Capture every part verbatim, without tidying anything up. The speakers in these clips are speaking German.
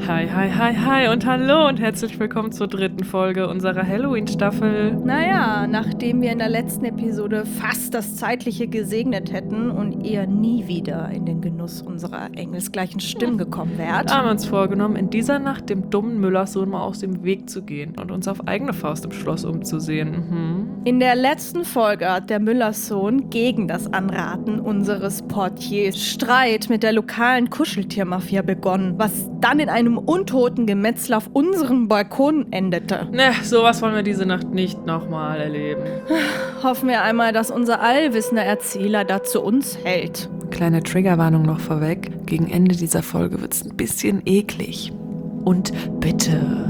Hi, hi, hi, hi und hallo und herzlich willkommen zur dritten Folge unserer Halloween-Staffel. Naja, nachdem wir in der letzten Episode fast das Zeitliche gesegnet hätten und ihr nie wieder in den Genuss unserer engelsgleichen Stimmen gekommen wärt, Da haben wir uns vorgenommen, in dieser Nacht dem dummen Müllersohn mal aus dem Weg zu gehen und uns auf eigene Faust im Schloss umzusehen. Mhm. in der letzten Folge hat der Müllerssohn gegen das Anraten unseres Portiers Streit mit der lokalen Kuscheltiermafia begonnen, was dann in einem untoten Gemetzel auf unserem Balkon endete. Ne, sowas wollen wir diese Nacht nicht nochmal erleben. Hoffen wir einmal, dass unser allwissender Erzähler da zu uns hält. Kleine Triggerwarnung noch vorweg. Gegen Ende dieser Folge wird's ein bisschen eklig. Und bitte...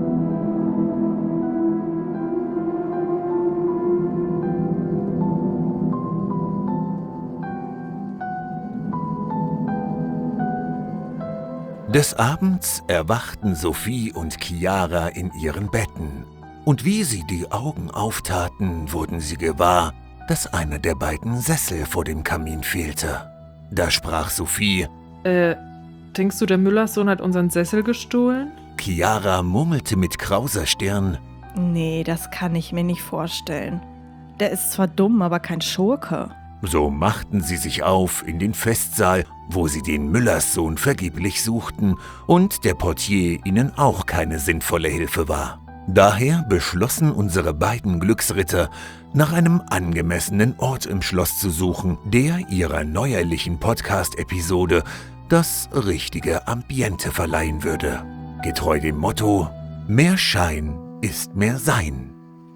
Des Abends erwachten Sophie und Chiara in ihren Betten. Und wie sie die Augen auftaten, wurden sie gewahr, dass einer der beiden Sessel vor dem Kamin fehlte. Da sprach Sophie: Äh, denkst du, der Müllerssohn hat unseren Sessel gestohlen? Chiara murmelte mit krauser Stirn: Nee, das kann ich mir nicht vorstellen. Der ist zwar dumm, aber kein Schurke. So machten sie sich auf in den Festsaal, wo sie den Müllerssohn vergeblich suchten und der Portier ihnen auch keine sinnvolle Hilfe war. Daher beschlossen unsere beiden Glücksritter, nach einem angemessenen Ort im Schloss zu suchen, der ihrer neuerlichen Podcast-Episode das richtige Ambiente verleihen würde. Getreu dem Motto: Mehr Schein ist mehr Sein.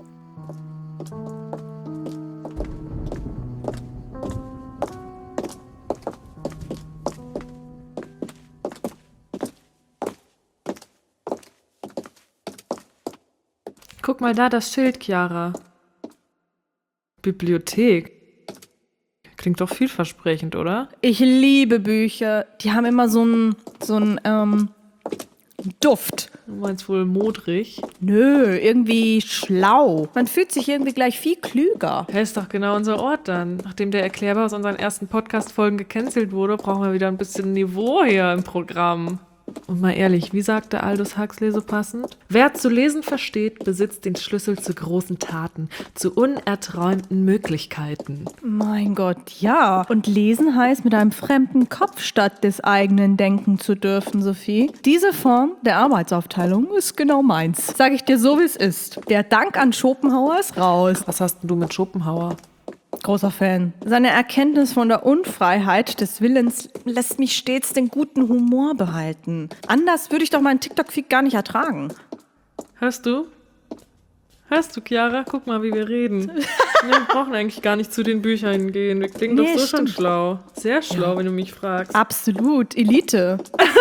Guck mal da, das Schild, Chiara. Bibliothek. Klingt doch vielversprechend, oder? Ich liebe Bücher. Die haben immer so einen so einen, ähm, Duft. Du meinst wohl modrig? Nö, irgendwie schlau. Man fühlt sich irgendwie gleich viel klüger. Hä, ist doch genau unser Ort dann. Nachdem der Erklärbar aus unseren ersten Podcast-Folgen gecancelt wurde, brauchen wir wieder ein bisschen Niveau hier im Programm. Und mal ehrlich, wie sagte Aldous Huxley so passend? Wer zu lesen versteht, besitzt den Schlüssel zu großen Taten, zu unerträumten Möglichkeiten. Mein Gott, ja. Und lesen heißt, mit einem fremden Kopf statt des eigenen denken zu dürfen, Sophie. Diese Form der Arbeitsaufteilung ist genau meins. Sag ich dir so, wie es ist. Der Dank an Schopenhauer ist raus. Was hast denn du mit Schopenhauer? Großer Fan. Seine Erkenntnis von der Unfreiheit des Willens lässt mich stets den guten Humor behalten. Anders würde ich doch meinen TikTok-Feed gar nicht ertragen. Hörst du? Hörst du, Chiara? Guck mal, wie wir reden. Wir brauchen eigentlich gar nicht zu den Büchern gehen. Wir klingen Nee, doch so schon stimmt. schlau. Sehr schlau, ja. Wenn du mich fragst. Absolut. Elite.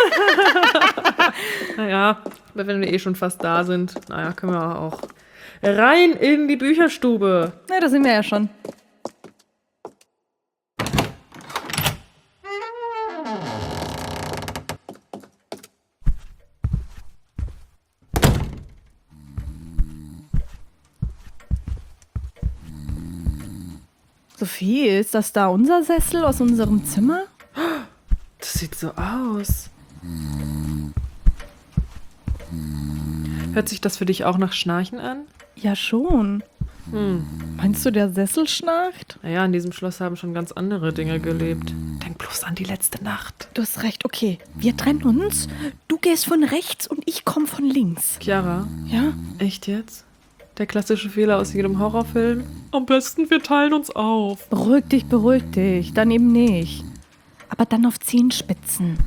Naja, wenn wir eh schon fast da sind, naja, können wir auch rein in die Bücherstube. Na, da sind wir ja schon. Sophie, ist das da unser Sessel aus unserem Zimmer? Das sieht so aus. Hört sich das für dich auch nach Schnarchen an? Ja, schon. Hm. Meinst du, der Sessel schnarcht? Naja, in diesem Schloss haben schon ganz andere Dinge gelebt. Denk bloß an die letzte Nacht. Du hast recht, okay. Wir trennen uns. Du gehst von rechts und ich komme von links. Chiara? Ja? Echt jetzt? Der klassische Fehler aus jedem Horrorfilm? Am besten, wir teilen uns auf. Beruhig dich, beruhig dich. Dann eben nicht. Aber dann auf Zehenspitzen.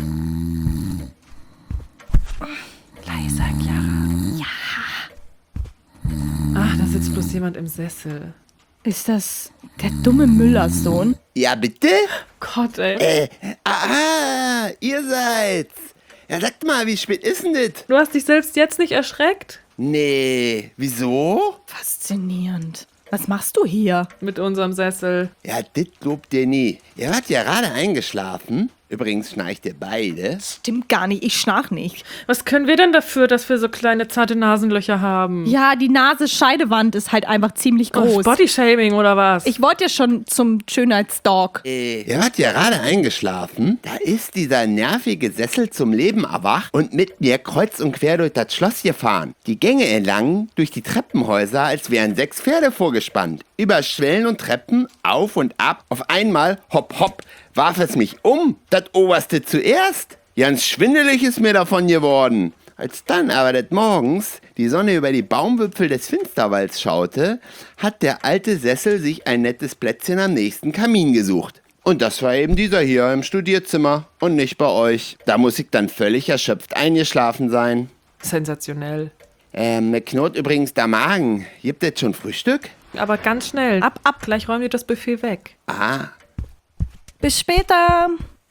Leiser, Chiara. Ja. Ach, da sitzt bloß jemand im Sessel. Ist das der dumme Müllerssohn? Ja, bitte? Gott, ey. Äh, aha, ihr seid's. Ja, sagt mal, wie spät ist denn das? Du hast dich selbst jetzt nicht erschreckt? Nee, wieso? Faszinierend. Was machst du hier? Mit unserem Sessel. Ja, das glaubt ihr nie. Ihr wart ja gerade eingeschlafen Übrigens schnarcht ihr beide. Stimmt gar nicht, ich schnarch nicht. Was können wir denn dafür, dass wir so kleine, zarte Nasenlöcher haben? Ja, die Nase-Scheidewand ist halt einfach ziemlich Oh, groß. Bodyshaming oder was? Ich wollte ja schon zum Schönheitsdog. Äh, ihr wart ja gerade eingeschlafen. Da ist dieser nervige Sessel zum Leben erwacht und mit mir kreuz und quer durch das Schloss gefahren. Die Gänge entlang durch die Treppenhäuser, als wären sechs Pferde vorgespannt. Über Schwellen und Treppen, auf und ab. Auf einmal, hopp, hopp, warf es mich um. Das Oberste zuerst. Ganz schwindelig ist mir davon geworden. Als dann aber des Morgens die Sonne über die Baumwipfel des Finsterwalds schaute, hat der alte Sessel sich ein nettes Plätzchen am nächsten Kamin gesucht. Und das war eben dieser hier im Studierzimmer und nicht bei euch. Da muss ich dann völlig erschöpft eingeschlafen sein. Sensationell. Ähm, mir knurrt übrigens der Magen. Gibt es schon Frühstück? Aber ganz schnell. Ab, ab. Gleich räumen wir das Buffet weg. Ah, Bis später.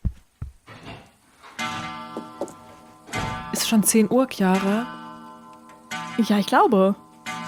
Ist schon zehn Uhr, Chiara. Ja, ich glaube.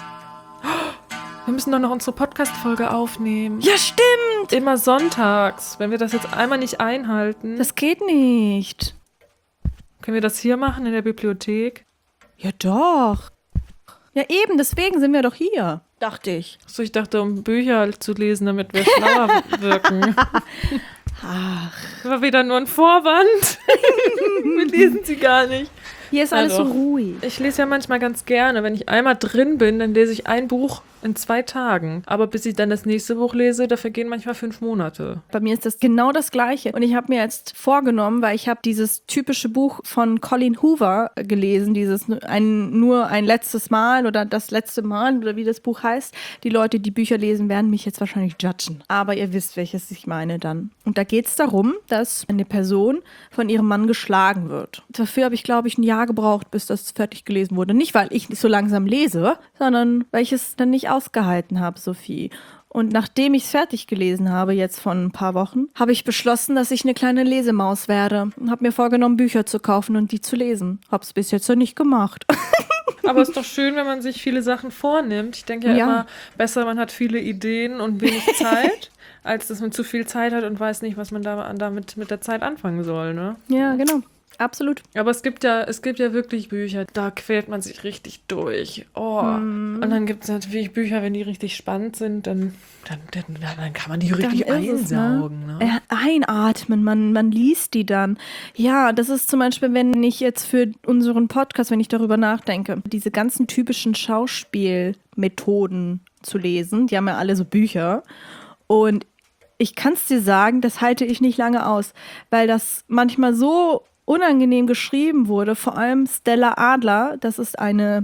Wir müssen doch noch unsere Podcast-Folge aufnehmen. Ja, stimmt. Immer sonntags. Wenn wir das jetzt einmal nicht einhalten, Das geht nicht. können wir das hier machen in der Bibliothek? Ja, doch. Ja, eben, deswegen sind wir doch hier, dachte ich. So, ich dachte, um Bücher zu lesen, damit wir schlauer wirken. Ach. War wieder nur ein Vorwand. Wir lesen sie gar nicht. Hier ist alles so Also, ruhig. Ich lese ja manchmal ganz gerne. Wenn ich einmal drin bin, dann lese ich ein Buch in zwei Tagen. Aber bis ich dann das nächste Buch lese, da vergehen manchmal fünf Monate. Bei mir ist das genau das Gleiche. Und ich habe mir jetzt vorgenommen, weil ich habe dieses typische Buch von Colin Hoover gelesen, dieses ein, nur ein letztes Mal oder das letzte Mal oder wie das Buch heißt. Die Leute, die Bücher lesen, werden mich jetzt wahrscheinlich judgen. Aber ihr wisst, welches ich meine dann. Und da geht es darum, dass eine Person von ihrem Mann geschlagen wird. Dafür habe ich, glaube ich, ein Jahr gebraucht, bis das fertig gelesen wurde. Nicht, weil ich so langsam lese, sondern weil ich es dann nicht ausgehalten habe, Sophie. Und nachdem ich es fertig gelesen habe, jetzt vor ein paar Wochen, habe ich beschlossen, dass ich eine kleine Lesemaus werde. Und habe mir vorgenommen, Bücher zu kaufen und die zu lesen. Habe es bis jetzt noch nicht gemacht. Aber es ist doch schön, wenn man sich viele Sachen vornimmt. Ich denke ja, Ja. immer, besser man hat viele Ideen und wenig Zeit, als dass man zu viel Zeit hat und weiß nicht, was man da, damit mit der Zeit anfangen soll, ne? Ja, genau. Absolut. Aber es gibt ja, es gibt ja wirklich Bücher, da quält man sich richtig durch. Oh. Mhm. Und dann gibt es natürlich Bücher, wenn die richtig spannend sind, dann, dann, dann, dann kann man die richtig Dann ist es, ne? einsaugen. Ne? Äh, Einatmen, man, man liest die dann. Ja, das ist zum Beispiel, wenn ich jetzt für unseren Podcast, wenn ich darüber nachdenke, diese ganzen typischen Schauspielmethoden zu lesen, die haben ja alle so Bücher. Und ich kann es dir sagen, das halte ich nicht lange aus, weil das manchmal so unangenehm geschrieben wurde, vor allem Stella Adler, das ist eine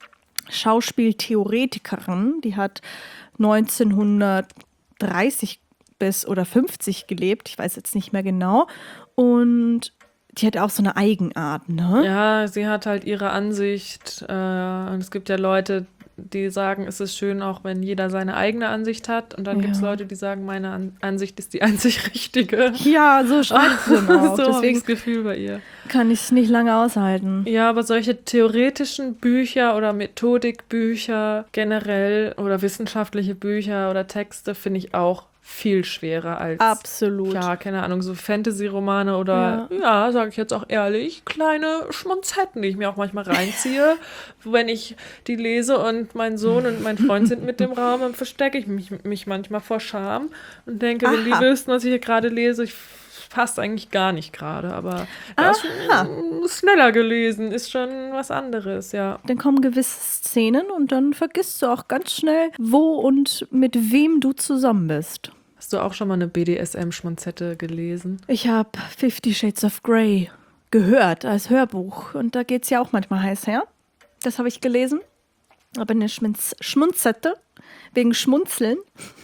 Schauspieltheoretikerin, die hat neunzehnhundertdreißig bis oder fünfzig gelebt, ich weiß jetzt nicht mehr genau, und die hat auch so eine Eigenart, ne? Ja, sie hat halt ihre Ansicht. Äh, und es gibt ja Leute, die sagen, es ist schön, auch wenn jeder seine eigene Ansicht hat. Und dann Ja. gibt es Leute, die sagen, meine An- Ansicht ist die einzig richtige. Ja, so schreibt sie dann auch. so habe ich Deswegen das Gefühl bei ihr. kann ich es nicht lange aushalten. Ja, aber solche theoretischen Bücher oder Methodikbücher generell oder wissenschaftliche Bücher oder Texte finde ich auch viel schwerer als, Absolut. ja, keine Ahnung, so Fantasy-Romane oder, ja, sage ich jetzt auch ehrlich, kleine Schmonzetten, die ich mir auch manchmal reinziehe. Wenn ich die lese und mein Sohn und mein Freund sind mit dem Raum, dann verstecke ich mich, mich manchmal vor Scham und denke, wenn die Aha. wüssten, was ich hier gerade lese, ich passt eigentlich gar nicht gerade, aber das Aha. ist schneller gelesen, ist schon was anderes, ja. Dann kommen gewisse Szenen und dann vergisst du auch ganz schnell, wo und mit wem du zusammen bist. Hast du auch schon mal eine B D S M-Schmonzette gelesen? Ich habe Fifty Shades of Grey gehört als Hörbuch und da geht es ja auch manchmal heiß her. Das habe ich gelesen. Aber eine Schmunz Schmunzette wegen Schmunzeln.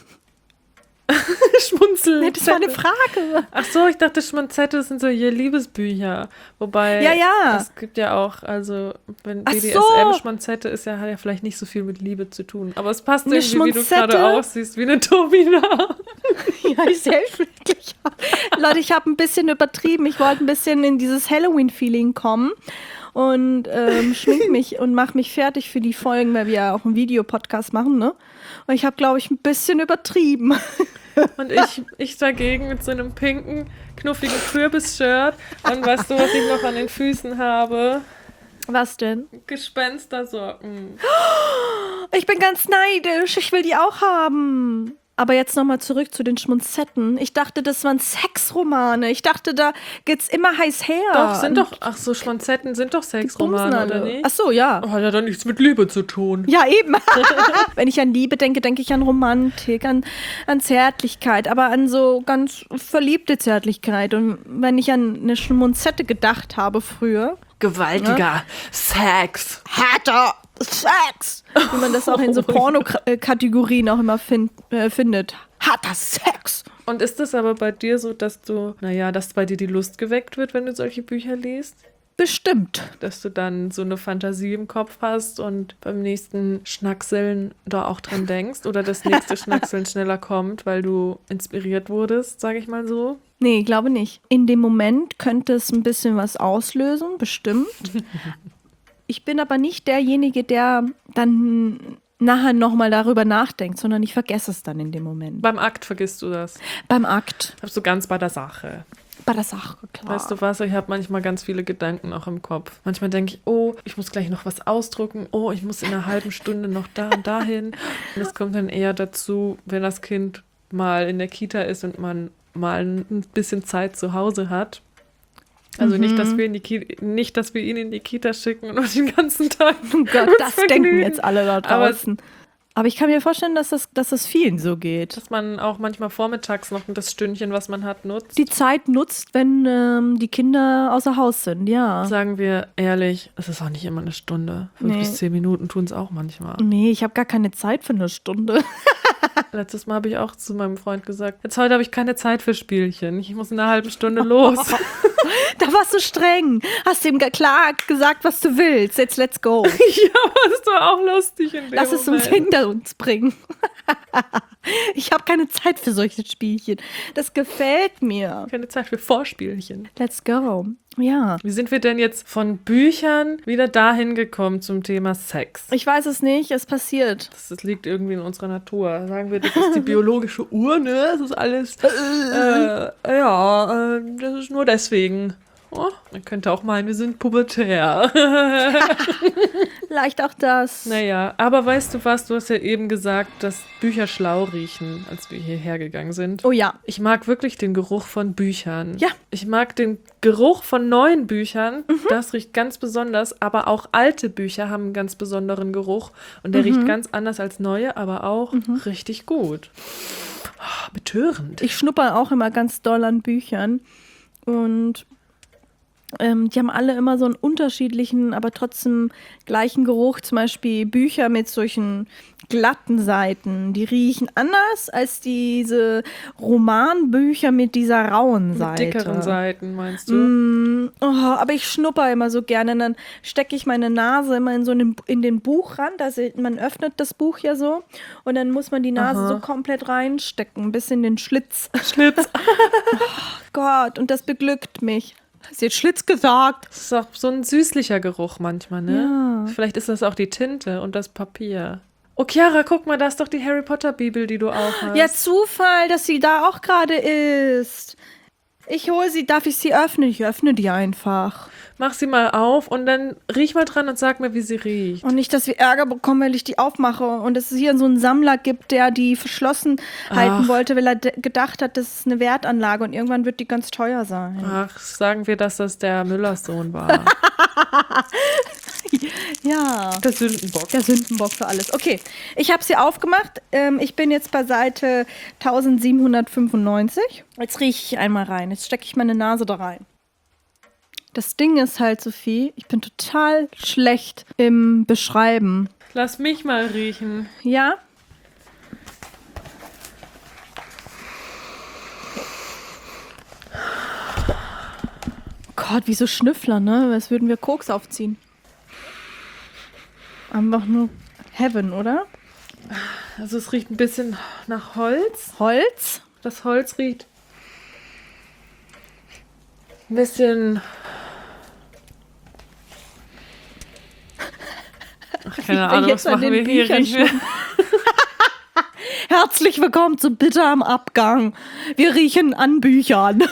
Schmunzeln. Das war eine Frage. Ach so, ich dachte, Schmonzette sind so hier Liebesbücher. Wobei, Ja, ja. es gibt ja auch, also, wenn Ach B D S so. M-Schmonzette ist ja, hat ja vielleicht nicht so viel mit Liebe zu tun. Aber es passt Eine irgendwie, wie du Schmonzette? gerade aussiehst, wie eine Tobina. Ja, ich selbst wirklich. Leute, ich habe ein bisschen übertrieben. Ich wollte ein bisschen in dieses Halloween-Feeling kommen. und ähm, schmink mich und mach mich fertig für die Folgen, weil wir ja auch einen Videopodcast machen, ne? Und ich habe, glaube ich, ein bisschen übertrieben. Und ich, ich dagegen mit so einem pinken, knuffigen Kürbis-Shirt. Und weißt du, was ich noch an den Füßen habe? Was denn? Gespenstersocken. Ich bin ganz neidisch. Ich will die auch haben. Aber jetzt nochmal zurück zu den Schmunzetten. Ich dachte, das waren Sexromane. Ich dachte, da geht's immer heiß her. Doch, sind doch, ach so, Schmonzetten sind doch Sexromane, oder nicht? Ach so, ja. Oh, hat ja dann nichts mit Liebe zu tun. Ja, eben. Wenn ich an Liebe denke, denke ich an Romantik, an, an Zärtlichkeit, aber an so ganz verliebte Zärtlichkeit. Und wenn ich an eine Schmunzette gedacht habe früher, Gewaltiger Sex. harter Sex, wie man das auch in so Porno-Kategorien auch immer find, äh, findet. Harter Sex. Und ist das aber bei dir so, dass du, naja, dass bei dir die Lust geweckt wird, wenn du solche Bücher liest? Bestimmt. Dass du dann so eine Fantasie im Kopf hast und beim nächsten Schnackseln da auch dran denkst oder das nächste Schnackseln schneller kommt, weil du inspiriert wurdest, sage ich mal so? Nee, glaube nicht. In dem Moment könnte es ein bisschen was auslösen, bestimmt. Ich bin aber nicht derjenige, der dann nachher nochmal darüber nachdenkt, sondern ich vergesse es dann in dem Moment. Beim Akt vergisst du das. Beim Akt. Bist du ganz bei der Sache. Bei der Sache, klar. Weißt du was, ich habe manchmal ganz viele Gedanken auch im Kopf. Manchmal denke ich, oh, ich muss gleich noch was ausdrucken. Oh, ich muss in einer halben Stunde noch da und dahin. Und es kommt dann eher dazu, wenn das Kind mal in der Kita ist und man mal ein bisschen Zeit zu Hause hat. Also mhm. nicht, dass wir in die Ki- nicht, dass wir ihn in die Kita schicken und den ganzen Tag. Oh Gott, das vergnügen. denken jetzt alle da draußen. Aber, Aber ich kann mir vorstellen, dass das, dass das vielen so geht. Dass man auch manchmal vormittags noch das Stündchen, was man hat, nutzt. Die Zeit nutzt, wenn ähm, die Kinder außer Haus sind, ja. Sagen wir ehrlich, es ist auch nicht immer eine Stunde. Fünf Nee. bis zehn Minuten tun es auch manchmal. Nee, ich habe gar keine Zeit für eine Stunde. Letztes Mal habe ich auch zu meinem Freund gesagt, jetzt heute habe ich keine Zeit für Spielchen. Ich muss in einer halben Stunde los. Da warst du streng. Hast ihm klar gesagt, was du willst. Jetzt let's go. Ja, aber das war auch lustig in dem Lass es uns Moment. hinter uns bringen. Ich habe keine Zeit für solche Spielchen. Das gefällt mir. Keine Zeit für Vorspielchen. Let's go. Ja. Wie sind wir denn jetzt von Büchern wieder dahin gekommen zum Thema Sex? Ich weiß es nicht, es passiert. Das, das liegt irgendwie in unserer Natur. Sagen wir, das ist die biologische Uhr, ne? Das ist alles, äh, ja, äh, das ist nur deswegen. Oh, man könnte auch meinen, wir sind pubertär. Vielleicht auch das. Naja, aber weißt du was? Du hast ja eben gesagt, dass Bücher schlau riechen, als wir hierher gegangen sind. Oh ja. Ich mag wirklich den Geruch von Büchern. Ja. Ich mag den Geruch von neuen Büchern. Mhm. Das riecht ganz besonders. Aber auch alte Bücher haben einen ganz besonderen Geruch. Und der Mhm. riecht ganz anders als neue, aber auch mhm. richtig gut. Oh, betörend. Ich schnupper auch immer ganz doll an Büchern. Und ähm, die haben alle immer so einen unterschiedlichen, aber trotzdem gleichen Geruch. Zum Beispiel Bücher mit solchen glatten Seiten. Die riechen anders als diese Romanbücher mit dieser rauen Seite. Mit dickeren Seiten, meinst du? Mm, oh, aber ich schnupper immer so gerne. Und dann stecke ich meine Nase immer in so einen, in den Buchrand. Also man öffnet das Buch ja so. Und dann muss man die Nase Aha. so komplett reinstecken, bis in den Schlitz. Schlitz. Oh Gott, und das beglückt mich. Hast du jetzt Schlitz gesagt? Das ist auch so ein süßlicher Geruch manchmal, ne? Ja. Vielleicht ist das auch die Tinte und das Papier. Oh, Chiara, guck mal, da ist doch die Harry Potter Bibel, die du auch hast. Ja, Zufall, dass sie da auch gerade ist. Ich hole sie, darf ich sie öffnen? Ich öffne die einfach. Mach sie mal auf und dann riech mal dran und sag mir, wie sie riecht. Und nicht, dass wir Ärger bekommen, weil ich die aufmache und es hier so einen Sammler gibt, der die verschlossen halten Ach. wollte, weil er de- gedacht hat, das ist eine Wertanlage und irgendwann wird die ganz teuer sein. Ach, sagen wir, dass das der Müllers Sohn war. Ja. Der Sündenbock. Der Sündenbock für alles. Okay, ich habe sie aufgemacht. Ähm, ich bin jetzt bei Seite eintausendsiebenhundertfünfundneunzig. Jetzt rieche ich einmal rein. Jetzt stecke ich meine Nase da rein. Das Ding ist halt, Sophie, ich bin total schlecht im Beschreiben. Lass mich mal riechen. Ja? Gott, wie so Schnüffler, ne? Als würden wir Koks aufziehen. Einfach nur Heaven, oder? Also es riecht ein bisschen nach Holz. Holz? Das Holz riecht ein bisschen Ach, keine Ahnung, was machen wir hier? Riechen wir? Herzlich willkommen zu Bitter am Abgang. Wir riechen an Büchern.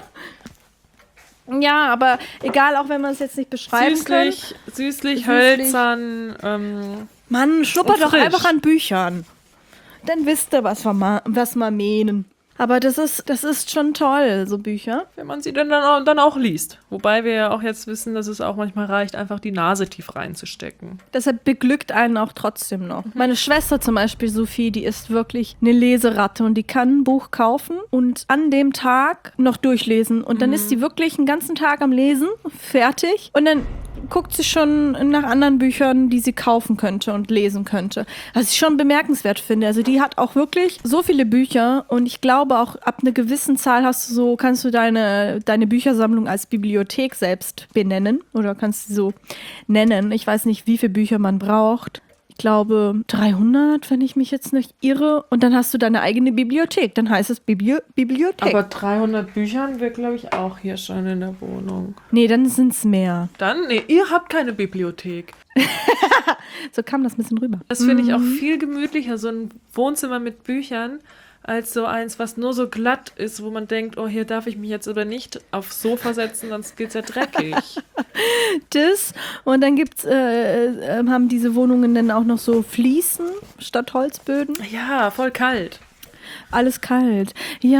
Ja, aber egal, auch wenn man es jetzt nicht beschreiben süßlich, kann. Süßlich, süßlich, hölzern. Ähm, Mann, schnuppert doch frisch. einfach an Büchern. Dann wisst ihr, was wir, ma- was wir meinen. Aber das ist, das ist schon toll, so Bücher. wenn man sie dann, dann, auch, dann auch liest. Wobei wir ja auch jetzt wissen, dass es auch manchmal reicht, einfach die Nase tief reinzustecken. Deshalb beglückt einen auch trotzdem noch. Meine Schwester zum Beispiel, Sophie, die ist wirklich eine Leseratte und die kann ein Buch kaufen und an dem Tag noch durchlesen. Und dann ist sie wirklich einen ganzen Tag am Lesen, fertig. Und dann guckt sie schon nach anderen Büchern, die sie kaufen könnte und lesen könnte. Was ich schon bemerkenswert finde. Also die hat auch wirklich so viele Bücher und ich glaube auch ab einer gewissen Zahl hast du so, kannst du deine, deine Büchersammlung als Bibliothek selbst benennen oder kannst sie so nennen. Ich weiß nicht, wie viele Bücher man braucht. Ich glaube dreihundert, wenn ich mich jetzt nicht irre. Und dann hast du deine eigene Bibliothek. Dann heißt es Bibli- Bibliothek. Aber dreihundert Bücher haben wir, glaube ich, auch hier schon in der Wohnung. Nee, dann sind es mehr. Dann, nee, ihr habt keine Bibliothek. So kam das ein bisschen rüber. Das finde ich auch viel gemütlicher, so ein Wohnzimmer mit Büchern, als so eins, was nur so glatt ist, wo man denkt, oh, hier darf ich mich jetzt oder nicht aufs Sofa setzen, sonst geht's ja dreckig. Das und dann gibt's, äh, äh, haben diese Wohnungen dann auch noch so Fliesen statt Holzböden. Ja, voll kalt. Alles kalt.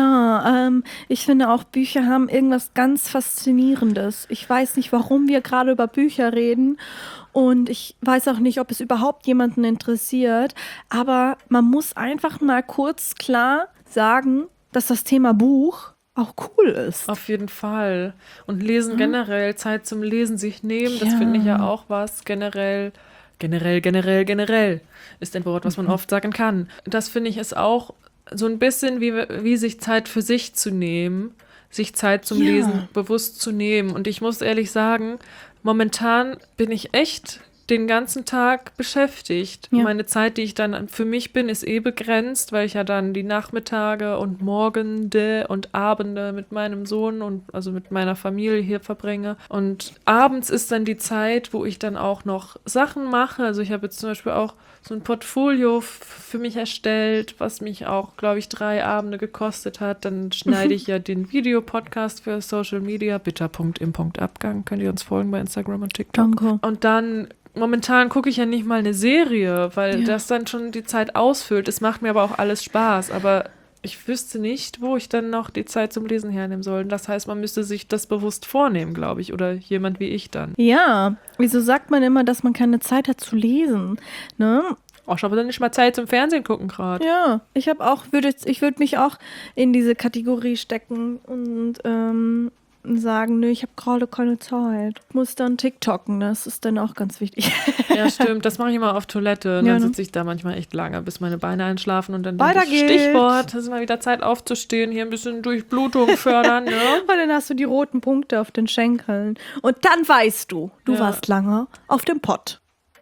Ja, ähm, ich finde auch, Bücher haben irgendwas ganz Faszinierendes. Ich weiß nicht, warum wir gerade über Bücher reden und ich weiß auch nicht, ob es überhaupt jemanden interessiert, aber man muss einfach mal kurz klar sagen, dass das Thema Buch auch cool ist. Auf jeden Fall. Und lesen Mhm. generell, Zeit zum Lesen sich nehmen, das Ja. finde ich ja auch was. Generell, generell, generell, generell ist ein Wort, was man oft sagen kann. Das finde ich ist auch so ein bisschen wie, wie sich Zeit für sich zu nehmen, sich Zeit zum Ja. Lesen bewusst zu nehmen. Und ich muss ehrlich sagen, momentan bin ich echt den ganzen Tag beschäftigt. Ja. Meine Zeit, die ich dann für mich bin, ist eh begrenzt, weil ich ja dann die Nachmittage und Morgende und Abende mit meinem Sohn und also mit meiner Familie hier verbringe. Und abends ist dann die Zeit, wo ich dann auch noch Sachen mache. Also ich habe jetzt zum Beispiel auch so ein Portfolio f- für mich erstellt, was mich auch, glaube ich, drei Abende gekostet hat. Dann schneide ich ja den Videopodcast für Social Media, bitter.im.abgang. Könnt ihr uns folgen bei Instagram und TikTok. Danke. Und dann, momentan gucke ich ja nicht mal eine Serie, weil Ja. das dann schon die Zeit ausfüllt. Es macht mir aber auch alles Spaß, aber ich wüsste nicht, wo ich dann noch die Zeit zum Lesen hernehmen soll. Das heißt, man müsste sich das bewusst vornehmen, glaube ich, oder jemand wie ich dann. Ja, wieso sagt man immer, dass man keine Zeit hat zu lesen? Ne? Oh, ich habe dann nicht mal Zeit zum Fernsehen gucken gerade. Ja, ich habe auch, würde ich würde mich auch in diese Kategorie stecken und ähm, sagen, nö, ich habe gerade keine Zeit. Muss dann TikToken, das ist dann auch ganz wichtig. Ja, stimmt. Das mache ich immer auf Toilette. Und Ja, dann ne? sitze ich da manchmal echt lange, bis meine Beine einschlafen. Und dann Weiter denke ich, geht's. Stichwort, es ist mal wieder Zeit aufzustehen, hier ein bisschen Durchblutung fördern. Ne? Und dann hast du die roten Punkte auf den Schenkeln. Und dann weißt du, du Ja. warst lange auf dem Pott.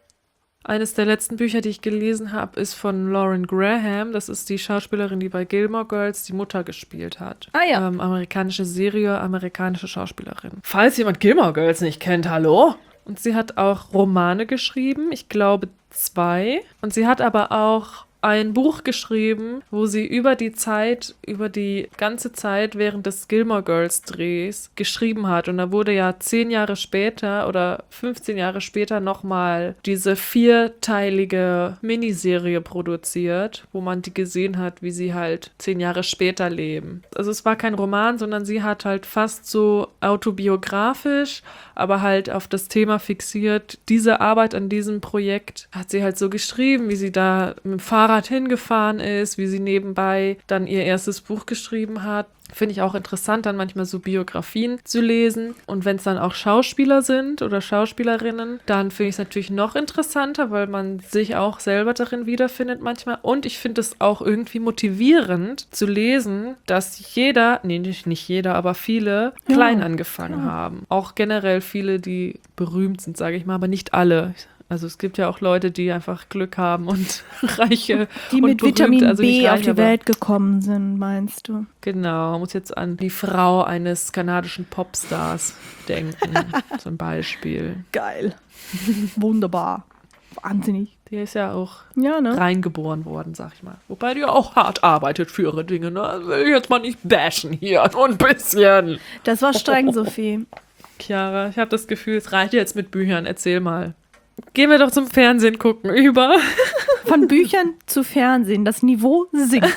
Eines der letzten Bücher, die ich gelesen habe, ist von Lauren Graham. Das ist die Schauspielerin, die bei Gilmore Girls die Mutter gespielt hat. Ah ja. Ähm, amerikanische Serie, amerikanische Schauspielerin. Falls jemand Gilmore Girls nicht kennt, hallo? Und sie hat auch Romane geschrieben, ich glaube zwei. Und sie hat aber auch ein Buch geschrieben, wo sie über die Zeit, über die ganze Zeit während des Gilmore Girls Drehs geschrieben hat. Und da wurde ja zehn Jahre später oder fünfzehn Jahre später nochmal diese vierteilige Miniserie produziert, wo man die gesehen hat, wie sie halt zehn Jahre später leben. Also es war kein Roman, sondern sie hat halt fast so autobiografisch, aber halt auf das Thema fixiert. Diese Arbeit an diesem Projekt hat sie halt so geschrieben, wie sie da mit dem Fahrrad hingefahren ist, wie sie nebenbei dann ihr erstes Buch geschrieben hat. Finde ich auch interessant, dann manchmal so Biografien zu lesen. Und wenn es dann auch Schauspieler sind oder Schauspielerinnen, dann finde ich es natürlich noch interessanter, weil man sich auch selber darin wiederfindet manchmal. Und ich finde es auch irgendwie motivierend zu lesen, dass jeder, nee, nicht, nicht jeder, aber viele Ja. klein angefangen haben. Auch generell viele, die berühmt sind, sage ich mal, aber nicht alle. Also es gibt ja auch Leute, die einfach Glück haben und reiche Die und mit berühmt, Vitamin also nicht B reich, auf die aber- Welt gekommen sind, meinst du? Genau, muss jetzt an die Frau eines kanadischen Popstars denken, zum Beispiel. Geil. Wunderbar. Wahnsinnig. Die ist ja auch Ja, ne? reingeboren worden, sag ich mal. Wobei die auch hart arbeitet für ihre Dinge, ne? Will ich jetzt mal nicht bashen hier, nur ein bisschen. Das war streng, Sophie. Chiara, ich habe das Gefühl, es reicht jetzt mit Büchern. Erzähl mal. Gehen wir doch zum Fernsehen gucken über. Von Büchern zu Fernsehen. Das Niveau sinkt.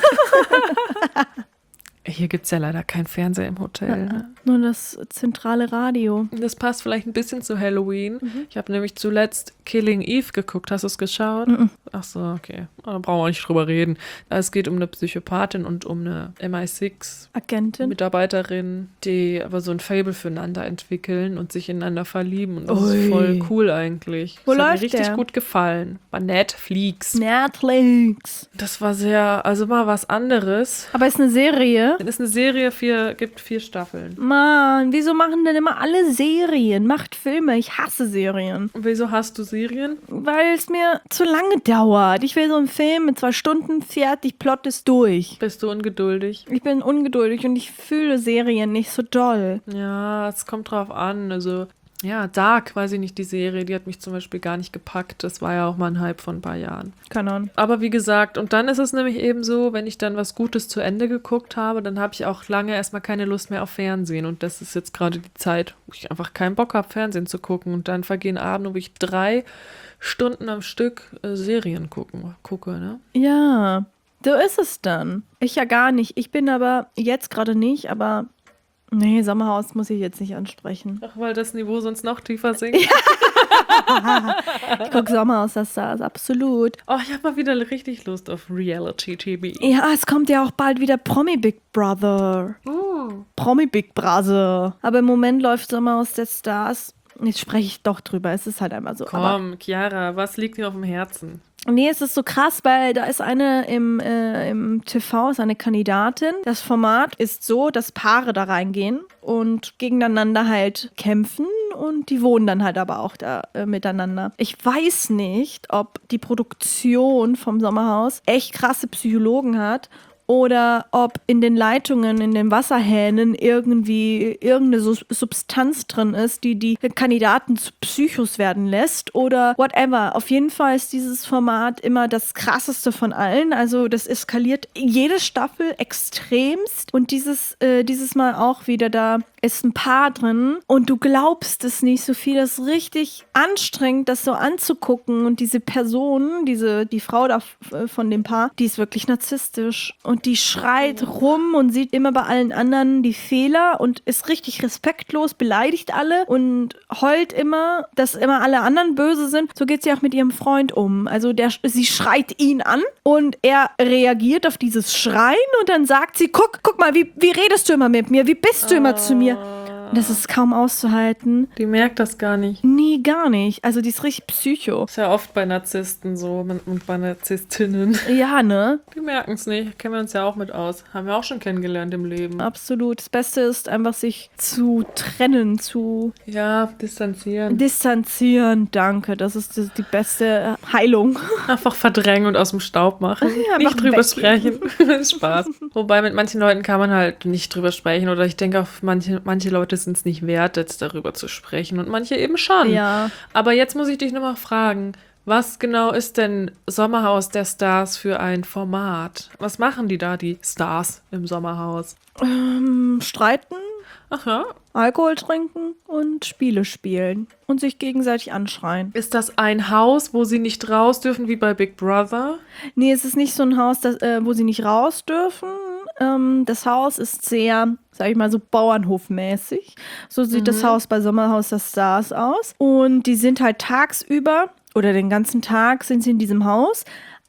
Hier gibt es ja leider kein Fernseher im Hotel. Ne? Nur das zentrale Radio. Das passt vielleicht ein bisschen zu Halloween. Mhm. Ich habe nämlich zuletzt Killing Eve geguckt. Hast du es geschaut? Mhm. Ach so, okay. Da brauchen wir nicht drüber reden. Es geht um eine Psychopathin und um eine M I sechs Agentin. Mitarbeiterin, die aber so ein Fable füreinander entwickeln und sich ineinander verlieben. Und das Ui. ist voll cool eigentlich. Wo das hat läuft mir richtig der? gut gefallen. Bei Netflix. Netflix. Das war sehr, also mal was anderes. Aber ist eine Serie. Es ist eine Serie, vier, gibt vier Staffeln. Mann, wieso machen denn immer alle Serien? Macht Filme, ich hasse Serien. Und wieso hast du Serien? Weil es mir zu lange dauert. Ich will so einen Film mit zwei Stunden fertig, Plot ist durch. Bist du ungeduldig? Ich bin ungeduldig und ich fühle Serien nicht so doll. Ja, es kommt drauf an. Also, ja, Dark, weiß ich nicht, die Serie, die hat mich zum Beispiel gar nicht gepackt. Das war ja auch mal ein Hype von ein paar Jahren. Keine Ahnung. Aber wie gesagt, und dann ist es nämlich eben so, wenn ich dann was Gutes zu Ende geguckt habe, dann habe ich auch lange erstmal keine Lust mehr auf Fernsehen. Und das ist jetzt gerade die Zeit, wo ich einfach keinen Bock habe, Fernsehen zu gucken. Und dann vergehen Abende, wo ich drei Stunden am Stück äh, Serien gucken, gucke, ne? Ja, so ist es dann. Ich ja gar nicht. Ich bin aber jetzt gerade nicht, aber nee, Sommerhaus muss ich jetzt nicht ansprechen. Ach, weil das Niveau sonst noch tiefer sinkt. Ich gucke Sommerhaus, das ist absolut. Oh, ich habe mal wieder richtig Lust auf Reality-T V. Ja, es kommt ja auch bald wieder Promi Big Brother. Oh. Promi Big Brother. Aber im Moment läuft Sommerhaus der Stars. Jetzt spreche ich doch drüber, es ist halt einmal so. Komm, Aber Chiara, was liegt dir auf dem Herzen? nee, es ist so krass, weil da ist eine im, äh, im T V, ist eine Kandidatin. Das Format ist so, dass Paare da reingehen und gegeneinander halt kämpfen und die wohnen dann halt aber auch da äh, miteinander. Ich weiß nicht, ob die Produktion vom Sommerhaus echt krasse Psychologen hat oder ob in den Leitungen, in den Wasserhähnen irgendwie irgendeine Sus- Substanz drin ist, die die Kandidaten zu Psychos werden lässt oder whatever. Auf jeden Fall ist dieses Format immer das krasseste von allen. Also das eskaliert jede Staffel extremst und dieses, äh, dieses Mal auch wieder, da ist ein Paar drin und du glaubst es nicht, Sophie, das ist richtig anstrengend, das so anzugucken und diese Person, diese, die Frau da äh, von dem Paar, die ist wirklich narzisstisch und die schreit rum und sieht immer bei allen anderen die Fehler und ist richtig respektlos, beleidigt alle und heult immer, dass immer alle anderen böse sind. So geht sie auch mit ihrem Freund um. Also der, sie schreit ihn an und er reagiert auf dieses Schreien und dann sagt sie, guck, guck mal, wie, wie redest du immer mit mir? Wie bist du immer zu mir? Das ist kaum auszuhalten. Die merkt das gar nicht. Nee, gar nicht. Also die ist richtig Psycho. Ist ja oft bei Narzissten so und bei Narzisstinnen. Ja, ne? Die merken es nicht. Kennen wir uns ja auch mit aus. Haben wir auch schon kennengelernt im Leben. Absolut. Das Beste ist einfach, sich zu trennen, zu Ja, distanzieren. distanzieren. Danke, das ist die, die beste Heilung. Einfach verdrängen und aus dem Staub machen. Ja, nicht einfach drüber weggehen. sprechen. Spaß. Wobei mit manchen Leuten kann man halt nicht drüber sprechen. Oder ich denke auch, manche, manche Leute sind es nicht wert, jetzt darüber zu sprechen. Und manche eben schon. Ja. Aber jetzt muss ich dich nochmal fragen. Was genau ist denn Sommerhaus der Stars für ein Format? Was machen die da, die Stars im Sommerhaus? Ähm, streiten, Ach ja. Alkohol trinken und Spiele spielen. Und sich gegenseitig anschreien. Ist das ein Haus, wo sie nicht raus dürfen, wie bei Big Brother? Nee, es ist nicht so ein Haus, das, äh, wo sie nicht raus dürfen. Ähm, das Haus ist sehr, sag ich mal, so Bauernhofmäßig. So sieht das Haus bei Sommerhaus der Stars aus. Und die sind halt tagsüber oder den ganzen Tag sind sie in diesem Haus,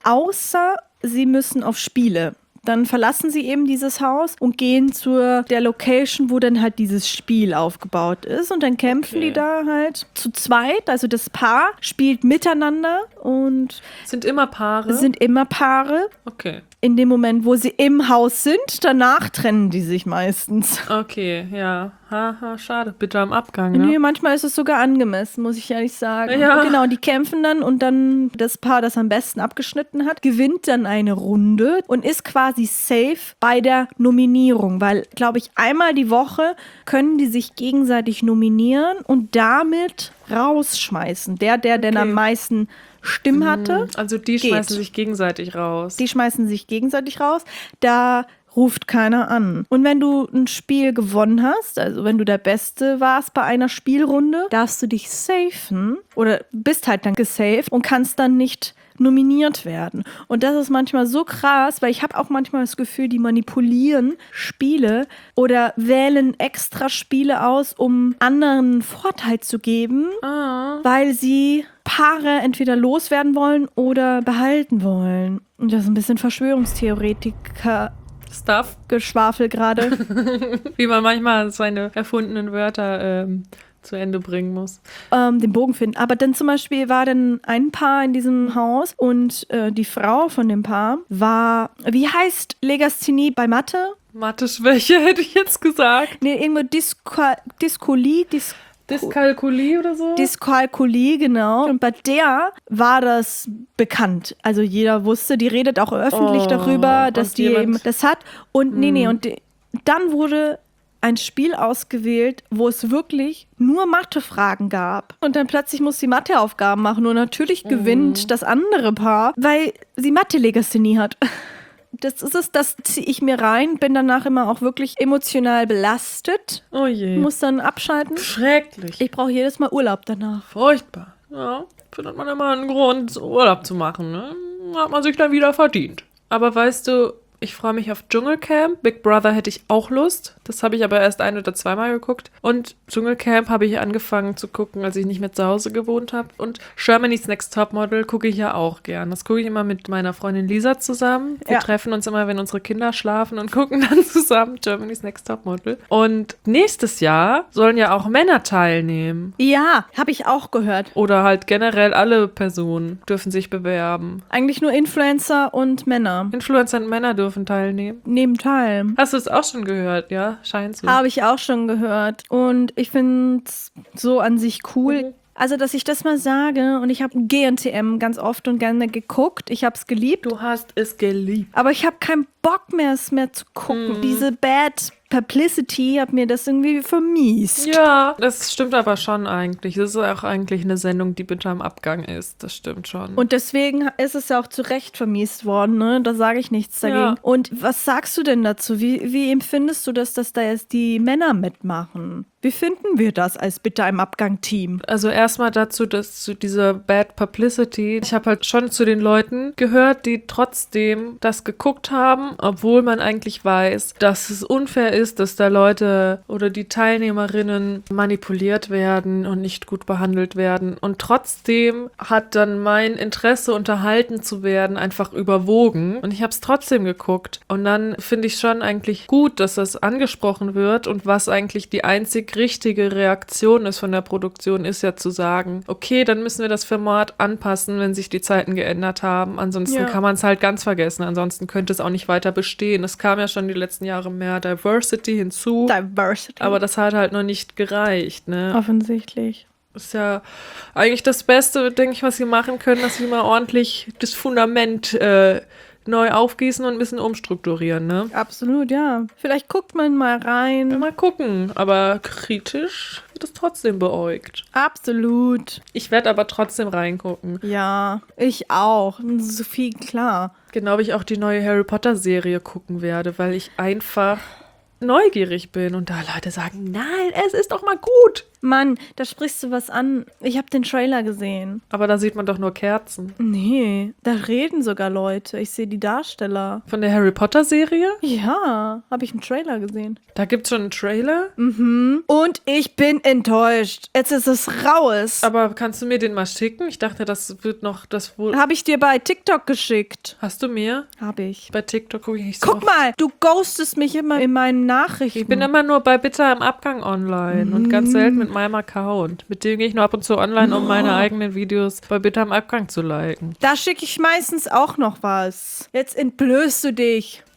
außer sie müssen auf Spiele. Dann verlassen sie eben dieses Haus und gehen zur der Location, wo dann halt dieses Spiel aufgebaut ist. Und dann kämpfen Okay. die da halt zu zweit. Also das Paar spielt miteinander und Sind immer Paare? sind immer Paare. Okay. In dem Moment, wo sie im Haus sind, danach trennen die sich meistens. Okay, ja. Haha, schade. Bitte am Abgang, ne? Nee, manchmal ist es sogar angemessen, muss ich ehrlich sagen. Ja. Genau, die kämpfen dann und dann das Paar, das am besten abgeschnitten hat, gewinnt dann eine Runde und ist quasi safe bei der Nominierung, weil, glaube ich, einmal die Woche können die sich gegenseitig nominieren und damit rausschmeißen. Der, der denn Okay. am meisten Stimmen hatte, Also die geht. schmeißen sich gegenseitig raus. Die schmeißen sich gegenseitig raus. Da ruft keiner an. Und wenn du ein Spiel gewonnen hast, also wenn du der Beste warst bei einer Spielrunde, darfst du dich safen oder bist halt dann gesaved und kannst dann nicht nominiert werden. Und das ist manchmal so krass, weil ich habe auch manchmal das Gefühl, die manipulieren Spiele oder wählen extra Spiele aus, um anderen einen Vorteil zu geben, Ah. weil sie Paare entweder loswerden wollen oder behalten wollen. Und das ist ein bisschen Verschwörungstheoretiker Stuff. Geschwafel gerade. Wie man manchmal seine erfundenen Wörter ähm, zu Ende bringen muss. ähm, den Bogen finden. Aber dann zum Beispiel war dann ein Paar in diesem Haus und äh, die Frau von dem Paar war, wie heißt Legasthenie bei Mathe? Mathe-Schwäche hätte ich jetzt gesagt. Nee, irgendwo Dyska Dyskolie, Dys Dyskalkulie oder so? Dyskalkulie, genau. Und bei der war das bekannt. Also jeder wusste, die redet auch öffentlich Oh, darüber, dass und die jemand- eben das hat. Und nee, nee, und die, dann wurde ein Spiel ausgewählt, wo es wirklich nur Mathefragen gab. Und dann plötzlich muss sie Matheaufgaben machen. Und natürlich gewinnt das andere Paar, weil sie Mathe-Legasthenie hat. Das ist es, das ziehe ich mir rein, bin danach immer auch wirklich emotional belastet, Oh je. muss dann abschalten. Schrecklich. Ich brauche jedes Mal Urlaub danach. Furchtbar. Ja, findet man immer einen Grund, Urlaub zu machen, ne? Hat man sich dann wieder verdient. Aber weißt du, ich freue mich auf Dschungelcamp. Big Brother hätte ich auch Lust. Das habe ich aber erst ein- oder zweimal geguckt. Und Dschungelcamp habe ich angefangen zu gucken, als ich nicht mehr zu Hause gewohnt habe. Und Germany's Next Topmodel gucke ich ja auch gern. Das gucke ich immer mit meiner Freundin Lisa zusammen. Wir Ja. treffen uns immer, wenn unsere Kinder schlafen und gucken dann zusammen Germany's Next Topmodel. Und nächstes Jahr sollen ja auch Männer teilnehmen. Ja, habe ich auch gehört. Oder halt generell alle Personen dürfen sich bewerben. Eigentlich nur Influencer und Männer Influencer und Männer dürfen teilnehmen. nehmen teil. Hast du es auch schon gehört, ja? Scheint so. Habe ich auch schon gehört. Und ich finde es so an sich cool. Mhm. Also, dass ich das mal sage, und ich habe G N T M ganz oft und gerne geguckt. Ich habe es geliebt. Du hast es geliebt. Aber ich habe keinen Bock mehr, es mehr zu gucken. Mhm. Diese Bad Publicity hat mir das irgendwie vermiest. Ja, das stimmt aber schon eigentlich. Das ist auch eigentlich eine Sendung, die bitte am Abgang ist. Das stimmt schon. Und deswegen ist es ja auch zu Recht vermiest worden, ne? Da sage ich nichts dagegen. Ja. Und was sagst du denn dazu? Wie, wie empfindest du das, dass da jetzt die Männer mitmachen? Wie finden wir das als Bitte im Abgang-Team? Also erstmal dazu, dass zu dieser Bad Publicity, ich habe halt schon zu den Leuten gehört, die trotzdem das geguckt haben, obwohl man eigentlich weiß, dass es unfair ist, dass da Leute oder die Teilnehmerinnen manipuliert werden und nicht gut behandelt werden. Und trotzdem hat dann mein Interesse, unterhalten zu werden, einfach überwogen. Und ich habe es trotzdem geguckt. Und dann finde ich schon eigentlich gut, dass das angesprochen wird. Und was eigentlich die einzig richtige Reaktion ist von der Produktion, ist ja zu sagen, okay, dann müssen wir das Format anpassen, wenn sich die Zeiten geändert haben. Ansonsten Ja. kann man es halt ganz vergessen. Ansonsten könnte es auch nicht weiter bestehen. Es kam ja schon die letzten Jahre mehr Diversity hinzu. Diversity. Aber das hat halt noch nicht gereicht, ne? offensichtlich. Ist ja eigentlich das Beste, denke ich, was sie machen können, dass sie mal ordentlich das Fundament äh, neu aufgießen und ein bisschen umstrukturieren, ne? Absolut, ja. Vielleicht guckt man mal rein. Mal gucken, aber kritisch wird es trotzdem beäugt. Absolut. Ich werde aber trotzdem reingucken. Ja, ich auch. Sophie, klar. Genau wie ich auch die neue Harry Potter Serie gucken werde, weil ich einfach neugierig bin und da Leute sagen, nein, es ist doch mal gut. Mann, da sprichst du was an. Ich habe den Trailer gesehen. Aber da sieht man doch nur Kerzen. Nee, da reden sogar Leute. Ich sehe die Darsteller. Von der Harry Potter Serie? Ja, habe ich einen Trailer gesehen. Da gibt's schon einen Trailer? Mhm. Und ich bin enttäuscht. Jetzt ist es raus. Aber kannst du mir den mal schicken? Ich dachte, das wird noch, das wohl. Habe ich dir bei TikTok geschickt. Hast du mir? Habe ich. Bei TikTok gucke ich nicht so Guck oft. mal, du ghostest mich immer in meinen Nachrichten. Ich bin immer nur bei Bitter im Abgang online und ganz selten mit meinem Account. Mit dem gehe ich nur ab und zu online, um meine eigenen Videos bei Bitter im Abgang zu liken. Da schicke ich meistens auch noch was. Jetzt entblößt du dich.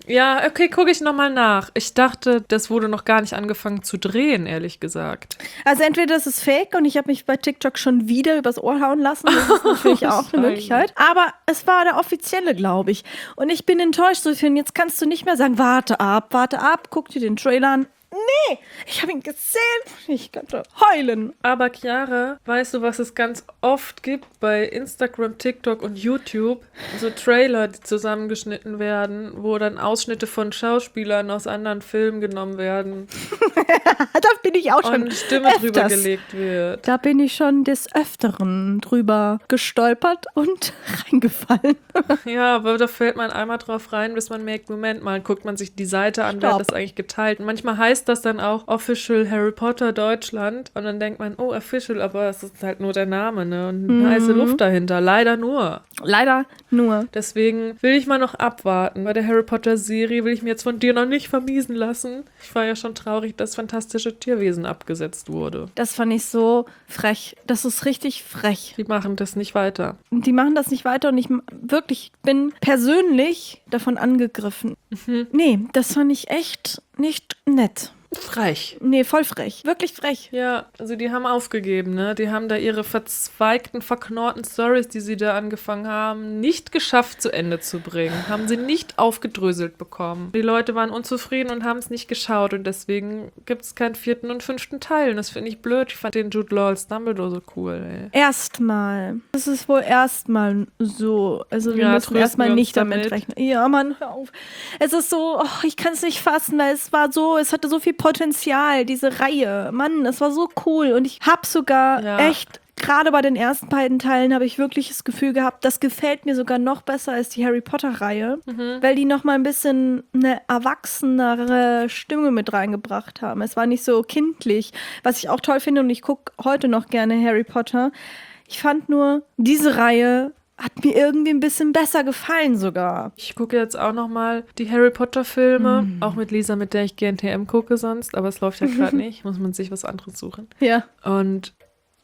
Ja, okay, gucke ich nochmal nach. Ich dachte, das wurde noch gar nicht angefangen zu drehen, ehrlich gesagt. Also entweder das ist fake und ich habe mich bei TikTok schon wieder übers Ohr hauen lassen. Das ist natürlich auch eine Möglichkeit. Aber es war der offizielle, glaube ich. Und ich bin enttäuscht, Sophie. Und jetzt kannst du nicht mehr sagen, warte ab, warte ab, guck dir den Trailer an. Nee, ich habe ihn gesehen. Ich könnte heulen. Aber Chiara, weißt du, was es ganz oft gibt bei Instagram, TikTok und YouTube? So Trailer, die zusammengeschnitten werden, wo dann Ausschnitte von Schauspielern aus anderen Filmen genommen werden Da bin ich auch schon und Stimme öfters. drüber gelegt wird. Da bin ich schon des Öfteren drüber gestolpert und reingefallen. Ja, aber da fällt man einmal drauf rein, bis man merkt, Moment mal, guckt man sich die Seite an, wer hat Stopp. das eigentlich geteilt. Und manchmal heißt das dann auch Official Harry Potter Deutschland und dann denkt man, oh, Official, aber es ist halt nur der Name, ne? Und eine heiße Luft dahinter, leider nur. Leider nur. Deswegen will ich mal noch abwarten. Bei der Harry Potter Serie will ich mir jetzt von dir noch nicht vermiesen lassen. Ich war ja schon traurig, dass Fantastische Tierwesen abgesetzt wurde. Das fand ich so frech. Das ist richtig frech. Die machen das nicht weiter. Die machen das nicht weiter und ich m- wirklich bin persönlich davon angegriffen. Nee, das fand ich echt nicht nett. Frech. Nee, voll frech. Wirklich frech. Ja, also die haben aufgegeben, ne? Die haben da ihre verzweigten, verknorrten Stories, die sie da angefangen haben, nicht geschafft zu Ende zu bringen. Haben sie nicht aufgedröselt bekommen. Die Leute waren unzufrieden und haben es nicht geschaut und deswegen gibt es keinen vierten und fünften Teil. Und das finde ich blöd. Ich fand den Jude Law als Dumbledore so cool, ey. Erstmal. Das ist wohl erstmal so. Also wir Ja, müssen trösten erstmal wir uns nicht damit damit. rechnen. Ja, Mann, hör auf. Es ist so, oh, ich kann es nicht fassen, weil es war so, es hatte so viel Potenzial, diese Reihe. Mann, es war so cool. Und ich habe sogar Ja. echt, gerade bei den ersten beiden Teilen, habe ich wirklich das Gefühl gehabt, das gefällt mir sogar noch besser als die Harry Potter-Reihe, weil die noch mal ein bisschen eine erwachsenere Stimme mit reingebracht haben. Es war nicht so kindlich, was ich auch toll finde und ich gucke heute noch gerne Harry Potter. Ich fand nur, diese Reihe hat mir irgendwie ein bisschen besser gefallen sogar. Ich gucke jetzt auch noch mal die Harry Potter Filme, auch mit Lisa, mit der ich G N T M gucke sonst, aber es läuft ja gerade nicht, muss man sich was anderes suchen. Ja. Und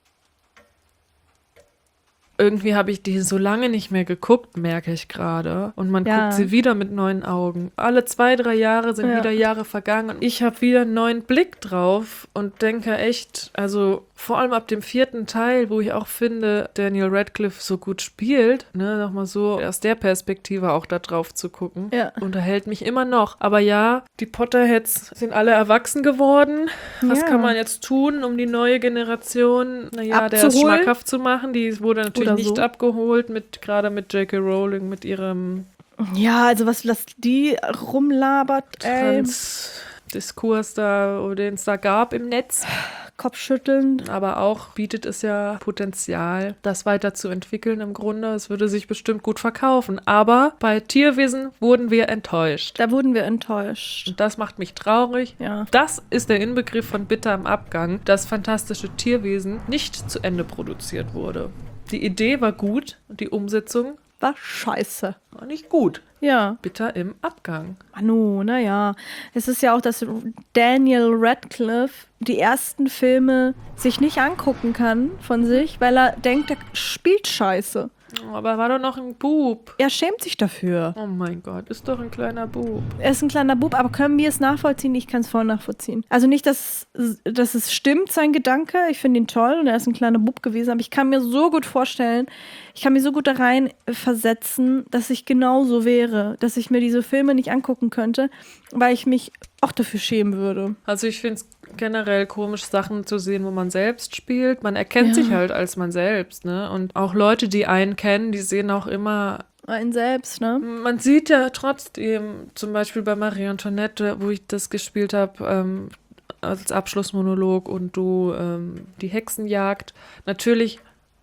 irgendwie habe ich die so lange nicht mehr geguckt, merke ich gerade. Und man Ja. guckt sie wieder mit neuen Augen. Alle zwei, drei Jahre sind Ja. wieder Jahre vergangen und ich habe wieder einen neuen Blick drauf und denke echt, also vor allem ab dem vierten Teil, wo ich auch finde, Daniel Radcliffe so gut spielt, ne, nochmal so aus der Perspektive auch da drauf zu gucken, Ja. unterhält mich immer noch. Aber ja, die Potterheads sind alle erwachsen geworden. Was Ja. kann man jetzt tun, um die neue Generation, naja, der Abzuholen? schmackhaft zu machen? Die wurde natürlich Oder nicht so. abgeholt, mit gerade mit J K Rowling, mit ihrem Ja, also was, was die rumlabert, ey. Trans-Diskurs da, den es da gab im Netz. Kopfschüttelnd. Aber auch bietet es ja Potenzial, das weiterzuentwickeln im Grunde. Es würde sich bestimmt gut verkaufen. Aber bei Tierwesen wurden wir enttäuscht. Da wurden wir enttäuscht. Und das macht mich traurig. Ja. Das ist der Inbegriff von bitter im Abgang, dass Fantastische Tierwesen nicht zu Ende produziert wurde. Die Idee war gut und die Umsetzung War scheiße. war nicht gut. Ja. Bitter im Abgang. Manu, naja. Es ist ja auch, dass Daniel Radcliffe die ersten Filme sich nicht angucken kann von sich, weil er denkt, er spielt scheiße. Oh, aber er war doch noch ein Bub. Er schämt sich dafür. Oh mein Gott, ist doch ein kleiner Bub. Er ist ein kleiner Bub, aber können wir es nachvollziehen? Ich kann es voll nachvollziehen. Also nicht, dass, dass es stimmt, sein Gedanke. Ich finde ihn toll und er ist ein kleiner Bub gewesen, aber ich kann mir so gut vorstellen, ich kann mir so gut da rein versetzen, dass ich genauso wäre, dass ich mir diese Filme nicht angucken könnte, weil ich mich auch dafür schämen würde. Also ich finde es generell komisch, Sachen zu sehen, wo man selbst spielt. Man erkennt Ja. sich halt als man selbst, ne? Und auch Leute, die einen kennen, die sehen auch immer. Einen selbst, ne? Man sieht ja trotzdem, zum Beispiel bei Marie Antoinette, wo ich das gespielt habe, ähm, als Abschlussmonolog und du ähm, die Hexenjagd. Natürlich,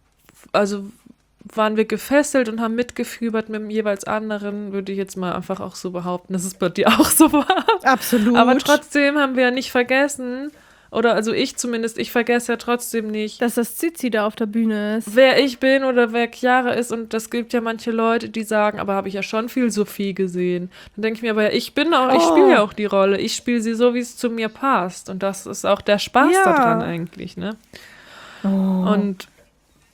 also waren wir gefesselt und haben mitgefiebert mit dem jeweils anderen, würde ich jetzt mal einfach auch so behaupten, dass es bei dir auch so war. Absolut. Aber trotzdem haben wir ja nicht vergessen, oder also ich zumindest, ich vergesse ja trotzdem nicht, dass das Zizi da auf der Bühne ist. wer ich bin oder wer Chiara ist. Und das gibt ja manche Leute, die sagen, aber habe ich ja schon viel Sophie gesehen. Dann denke ich mir, aber ja, ich bin auch, ich Oh. spiele ja auch die Rolle. Ich spiele sie so, wie es zu mir passt. Und das ist auch der Spaß Ja. daran eigentlich, ne? Oh. Und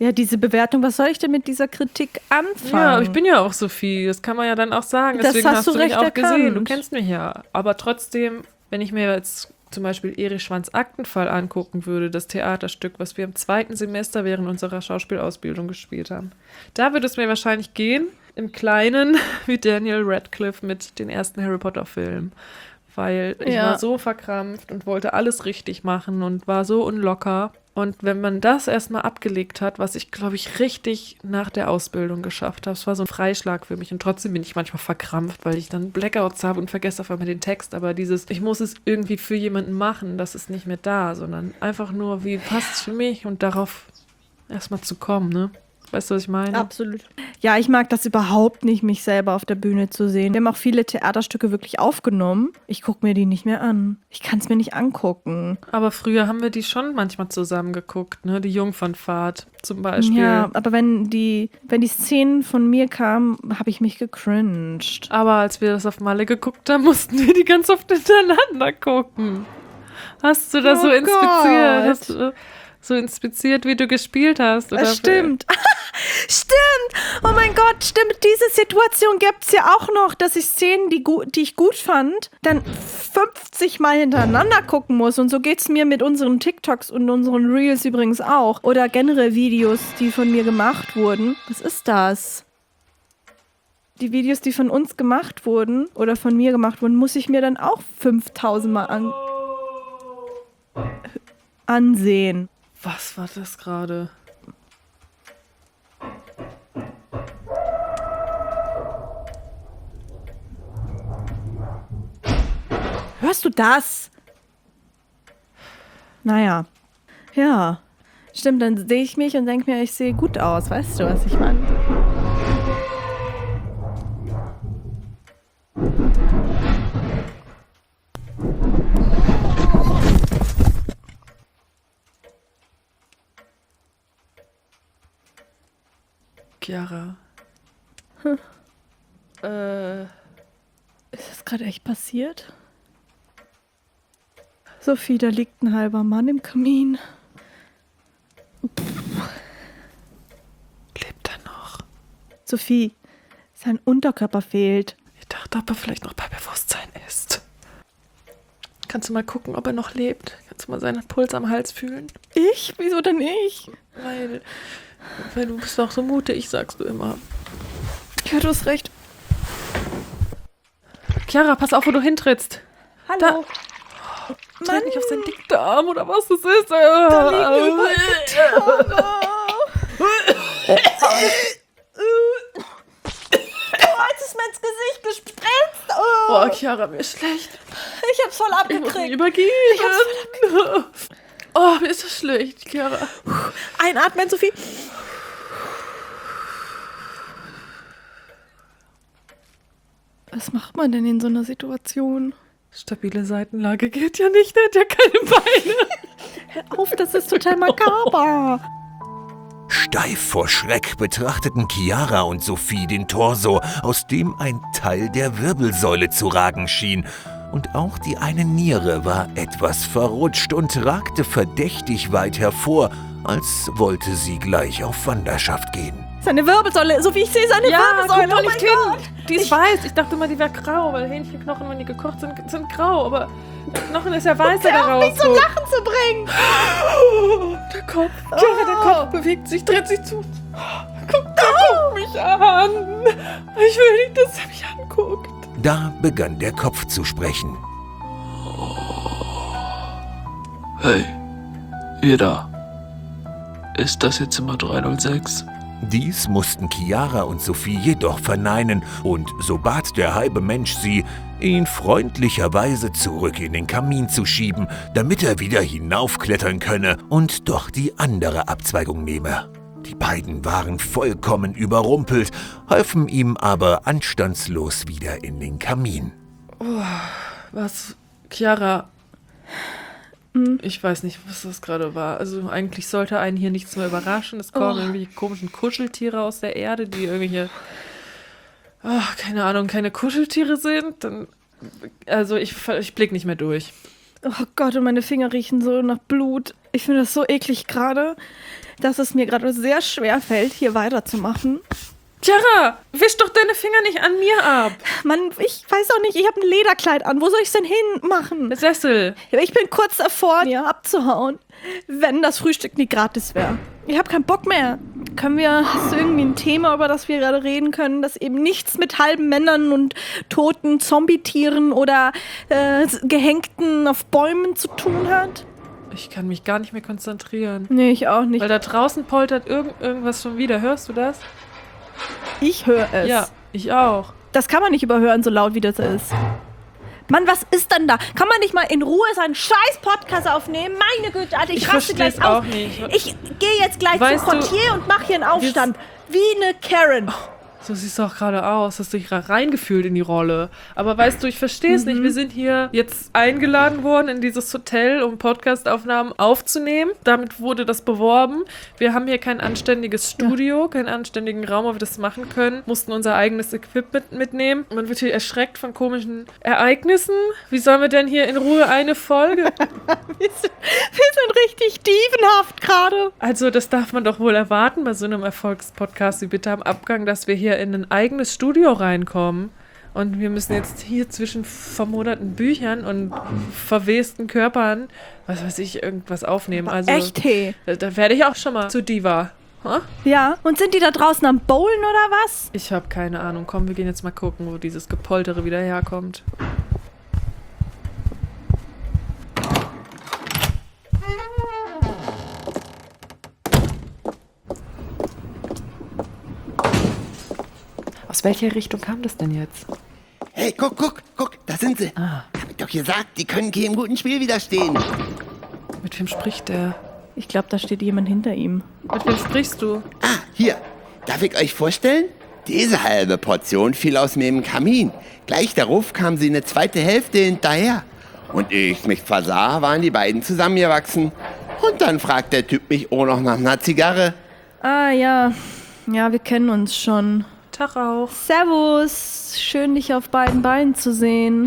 Ja, diese Bewertung, was soll ich denn mit dieser Kritik anfangen? Ja, aber ich bin ja auch Sophie, das kann man ja dann auch sagen. Das Deswegen hast hast du du mich recht auch erkannt. gesehen. Du kennst mich ja. Aber trotzdem, wenn ich mir jetzt zum Beispiel Erich Schwanz Aktenfall angucken würde, das Theaterstück, was wir im zweiten Semester während unserer Schauspielausbildung gespielt haben, da würde es mir wahrscheinlich gehen, im Kleinen, wie Daniel Radcliffe mit den ersten Harry Potter-Filmen. Weil ich Ja. war so verkrampft und wollte alles richtig machen und war so unlocker. Und wenn man das erstmal abgelegt hat, was ich, glaube ich, richtig nach der Ausbildung geschafft habe, es war so ein Freischlag für mich. Und trotzdem bin ich manchmal verkrampft, weil ich dann Blackouts habe und vergesse auf einmal den Text. Aber dieses, ich muss es irgendwie für jemanden machen, das ist nicht mehr da, sondern einfach nur, wie passt es für mich und darauf erstmal zu kommen, ne? Weißt du, was ich meine? Absolut. Ja, ich mag das überhaupt nicht, mich selber auf der Bühne zu sehen. Wir haben auch viele Theaterstücke wirklich aufgenommen. Ich gucke mir die nicht mehr an. Ich kann es mir nicht angucken. Aber früher haben wir die schon manchmal zusammen geguckt, ne? Die Jungfernfahrt zum Beispiel. Ja, aber wenn die, wenn die Szenen von mir kamen, habe ich mich gecringed. Aber als wir das auf Malle geguckt haben, mussten wir die ganz oft hintereinander gucken. Hast du das Oh so inspiziert? Gott. Hast du so inspiziert, wie du gespielt hast? Oder? Das stimmt. Stimmt. Oh mein Gott, stimmt. Diese Situation gibt es ja auch noch, dass ich Szenen, die, gu- die ich gut fand, dann fünfzig Mal hintereinander gucken muss. Und so geht es mir mit unseren TikToks und unseren Reels übrigens auch. Oder generell Videos, die von mir gemacht wurden. Was ist das? Die Videos, die von uns gemacht wurden oder von mir gemacht wurden, muss ich mir dann auch fünftausend Mal an ansehen. Was war das gerade? Hörst du das? Naja. Ja. Stimmt, dann sehe ich mich und denke mir, ich sehe gut aus. Weißt du, was ich meine? Chiara. Hm. Äh, Ist das gerade echt passiert? Sophie, da liegt ein halber Mann im Kamin. lebt er noch? Sophie, sein Unterkörper fehlt. Ich dachte, ob er vielleicht noch bei Bewusstsein ist. Kannst du mal gucken, ob er noch lebt? Kannst du mal seinen Puls am Hals fühlen? Ich? Wieso denn ich? Weil, weil du bist doch so mutig, sagst du immer. Ja, du hast recht. Chiara, pass auf, wo du hintrittst. Hallo. Tritt nicht auf seinen Dickdarm oder was das ist. Da liegen überall Gitarre. Oh, jetzt ist mir ins Gesicht gespritzt. Oh. Boah, Chiara, mir ist schlecht. Ich hab's voll Ich muss mich abgekriegt. übergeben. Oh, mir ist so schlecht, Chiara. Einatmen, Sophie. Was macht man denn in so einer Situation? Stabile Seitenlage geht ja nicht, der hat ja keine Beine. Hör auf, das ist total makaber. Steif vor Schreck betrachteten Chiara und Sophie den Torso, aus dem ein Teil der Wirbelsäule zu ragen schien. Und auch die eine Niere war etwas verrutscht und ragte verdächtig weit hervor, als wollte sie gleich auf Wanderschaft gehen. Seine Wirbelsäule, Sophie, ich sehe seine Ja, Wirbelsäule. guck mal Oh nicht mein hin. Gott. Die ist weiß. Ich dachte immer, die wäre grau, weil Hähnchenknochen, wenn die gekocht sind, sind grau. Aber der Knochen ist ja weiß, der da Hör auf, mich zum rausguckt. Lachen zu bringen. Oh, der Kopf. Chiara, der Kopf bewegt sich, dreht sich zu. Guck, der guckt mich an. Ich will nicht, dass er mich anguckt. Da begann der Kopf zu sprechen. Hey, ihr da. Ist das jetzt Zimmer dreihundertsechs? Dies mussten Chiara und Sophie jedoch verneinen, und so bat der halbe Mensch sie, ihn freundlicherweise zurück in den Kamin zu schieben, damit er wieder hinaufklettern könne und doch die andere Abzweigung nehme. Die beiden waren vollkommen überrumpelt, halfen ihm aber anstandslos wieder in den Kamin. Was, Chiara? Ich weiß nicht, was das gerade war. Also eigentlich sollte einen hier nichts mehr überraschen. Es kommen Oh. irgendwelche komischen Kuscheltiere aus der Erde, die irgendwelche, oh, keine Ahnung, keine Kuscheltiere sind. Dann, also ich, ich blick nicht mehr durch. Oh Gott, und meine Finger riechen so nach Blut. Ich finde das so eklig gerade. dass es mir gerade sehr schwer fällt, hier weiterzumachen. Chiara, wisch doch deine Finger nicht an mir ab. Mann, ich weiß auch nicht, ich habe ein Lederkleid an. Wo soll ich es denn hinmachen? Der Sessel. Ich bin kurz davor, mir abzuhauen, wenn das Frühstück nie gratis wäre. Ich habe keinen Bock mehr. Können wir, hast du irgendwie ein Thema, über das wir gerade reden können, das eben nichts mit halben Männern und toten Zombie-Tieren oder äh, Gehängten auf Bäumen zu tun hat? Ich kann mich gar nicht mehr konzentrieren. Nee, ich auch nicht. Weil da draußen poltert irgend, irgendwas schon wieder. Hörst du das? Ich höre es. Ja, ich auch. Das kann man nicht überhören, so laut wie das ist. Mann, was ist denn da? Kann man nicht mal in Ruhe seinen scheiß Podcast aufnehmen? Meine Güte, Alter, ich, Ich raste versteh's gleich aus. auch nicht. Ich gehe jetzt gleich Weißt zum du, Portier und mache hier einen Aufstand. Wie eine Karen. So siehst du auch gerade aus. Hast dich reingefühlt in die Rolle. Aber weißt du, ich verstehe es Mhm. nicht. Wir sind hier jetzt eingeladen worden in dieses Hotel, um Podcastaufnahmen aufzunehmen. Damit wurde das beworben. Wir haben hier kein anständiges Studio, keinen anständigen Raum, wo wir das machen können. Mussten unser eigenes Equipment mitnehmen. Man wird hier erschreckt von komischen Ereignissen. Wie sollen wir denn hier in Ruhe eine Folge? Wir sind, wir sind richtig dievenhaft gerade. Also das darf man doch wohl erwarten bei so einem Erfolgspodcast wie Bitte am Abgang, dass wir hier in ein eigenes Studio reinkommen. Und wir müssen jetzt hier zwischen vermoderten Büchern und verwesten Körpern, was weiß ich, irgendwas aufnehmen. Also, Echt, hey. Da, da werde ich auch schon mal zu Diva. Ha? Ja, und sind die da draußen am Bowlen oder was? Ich habe keine Ahnung. Komm, wir gehen jetzt mal gucken, wo dieses Gepoltere wieder herkommt. Aus welcher Richtung kam das denn jetzt? Hey, guck, guck, guck, da sind sie. Ah. Hab ich doch gesagt, die können keinem guten Spiel widerstehen. Mit wem spricht der? Ich glaube, da steht jemand hinter ihm. Mit wem sprichst du? Ah, hier. Darf ich euch vorstellen? Diese halbe Portion fiel aus meinem Kamin. Gleich darauf kam sie eine zweite Hälfte hinterher. Und ehe ich mich versah, waren die beiden zusammengewachsen. Und dann fragt der Typ mich auch noch nach einer Zigarre. Ah, ja. Ja, wir kennen uns schon. Tag auch. Servus. Schön, dich auf beiden Beinen zu sehen.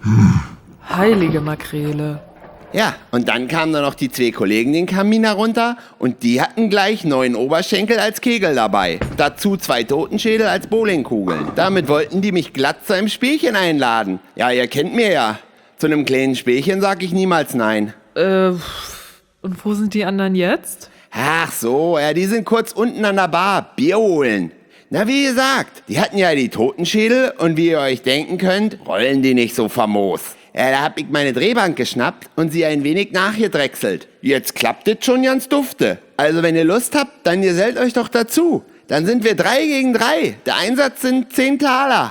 Heilige Makrele. Ja, und dann kamen da noch die zwei Kollegen den Kamin herunter und die hatten gleich neun Oberschenkel als Kegel dabei. Dazu zwei Totenschädel als Bowlingkugeln. Damit wollten die mich glatt zu einem Spielchen einladen. Ja, ihr kennt mir ja. Zu einem kleinen Spielchen sag ich niemals nein. Äh, und wo sind die anderen jetzt? Ach so, ja, die sind kurz unten an der Bar, Bier holen. Na, wie gesagt, die hatten ja die Totenschädel und wie ihr euch denken könnt, rollen die nicht so famos. Ja, da hab ich meine Drehbank geschnappt und sie ein wenig nachgedrechselt. Jetzt klappt es schon ganz dufte. Also wenn ihr Lust habt, dann gesellt euch doch dazu. Dann sind wir drei gegen drei. Der Einsatz sind zehn Taler.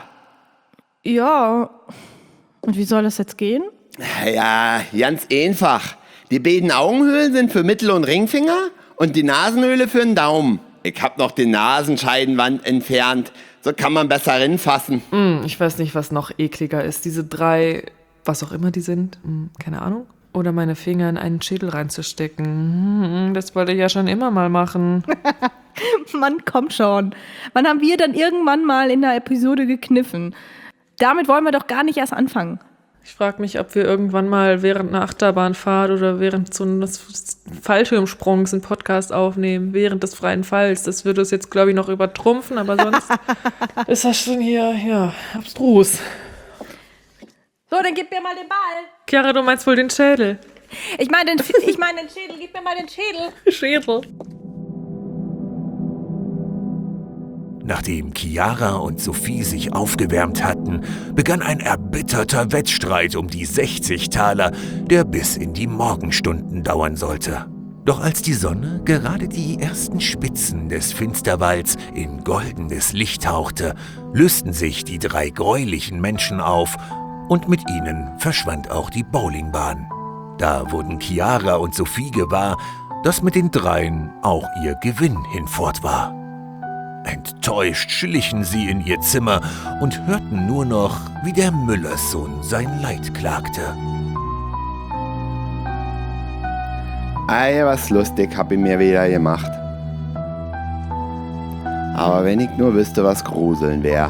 Ja. Und wie soll das jetzt gehen? Ja, ganz einfach. Die beiden Augenhöhlen sind für Mittel- und Ringfinger und die Nasenhöhle für den Daumen. Ich hab noch die Nasenscheidenwand entfernt. So kann man besser rinfassen. Hm, ich weiß nicht, was noch ekliger ist. Diese drei, was auch immer die sind, hm, keine Ahnung. Oder meine Finger in einen Schädel reinzustecken. Hm, das wollte ich ja schon immer mal machen. Mann, komm schon. Wann haben wir dann irgendwann mal in der Episode gekniffen? Damit wollen wir doch gar nicht erst anfangen. Ich frage mich, ob wir irgendwann mal während einer Achterbahnfahrt oder während so eines Fallschirmsprungs einen Podcast aufnehmen, während des freien Falls. Das würde es jetzt, glaube ich, noch übertrumpfen, aber sonst ist das schon hier, ja, abstrus. So, dann gib mir mal den Ball. Chiara, du meinst wohl den Schädel? Ich meine den, ich mein den Schädel, gib mir mal den Schädel. Schädel. Nachdem Chiara und Sophie sich aufgewärmt hatten, begann ein erbitterter Wettstreit um die sechzig Taler, der bis in die Morgenstunden dauern sollte. Doch als die Sonne gerade die ersten Spitzen des Finsterwalds in goldenes Licht tauchte, lösten sich die drei gräulichen Menschen auf und mit ihnen verschwand auch die Bowlingbahn. Da wurden Chiara und Sophie gewahr, dass mit den dreien auch ihr Gewinn hinfort war. Enttäuscht schlichen sie in ihr Zimmer und hörten nur noch, wie der Müllerssohn sein Leid klagte. Ei, was lustig hab ich mir wieder gemacht. Aber wenn ich nur wüsste, was Gruseln wär.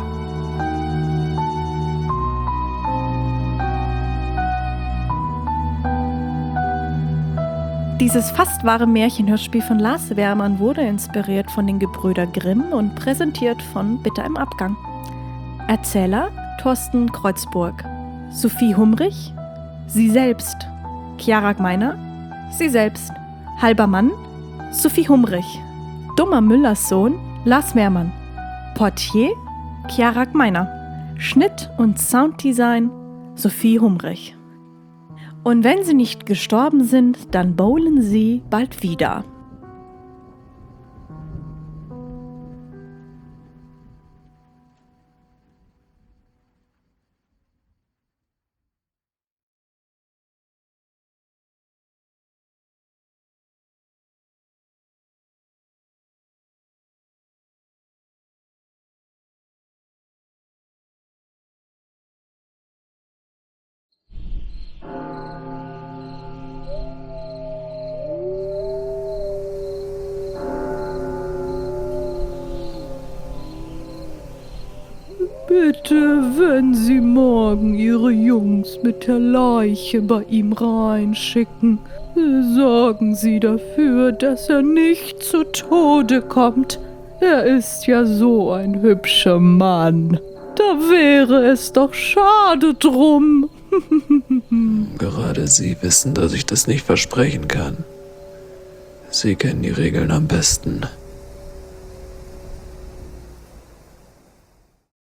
Dieses fast wahre Märchenhörspiel von Lars Wehrmann wurde inspiriert von den Gebrüder Grimm und präsentiert von Bitter im Abgang. Erzähler Thorsten Kreuzburg, Sophie Humrich, sie selbst, Chiara Gmeiner, sie selbst, halber Mann, Sophie Humrich, dummer Müllers Sohn, Lars Wehrmann, Portier, Chiara Gmeiner, Schnitt und Sounddesign, Sophie Humrich. Und wenn sie nicht gestorben sind, dann bowlen sie bald wieder. Bitte, wenn Sie morgen Ihre Jungs mit der Leiche bei ihm reinschicken, sorgen Sie dafür, dass er nicht zu Tode kommt. Er ist ja so ein hübscher Mann. Da wäre es doch schade drum. Gerade Sie wissen, dass ich das nicht versprechen kann. Sie kennen die Regeln am besten.